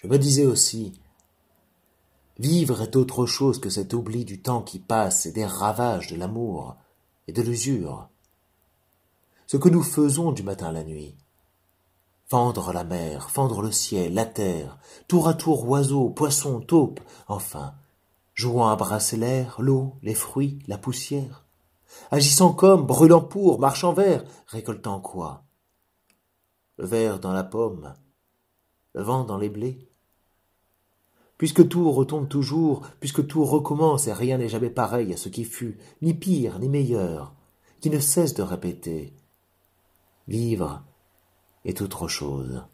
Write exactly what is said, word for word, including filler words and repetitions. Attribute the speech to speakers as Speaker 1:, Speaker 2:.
Speaker 1: Je me disais aussi, vivre est autre chose que cet oubli du temps qui passe et des ravages de l'amour et de l'usure. Ce que nous faisons du matin à la nuit. Fendre la mer, fendre le ciel, la terre, tour à tour oiseaux, poissons, taupes, enfin, jouant à brasser l'air, l'eau, les fruits, la poussière, agissant comme, brûlant pour, marchant vers, récoltant quoi? Le ver dans la pomme, le vent dans les blés. Puisque tout retombe toujours, puisque tout recommence et rien n'est jamais pareil à ce qui fut, ni pire, ni meilleur, qui ne cesse de répéter. Vivre est autre chose.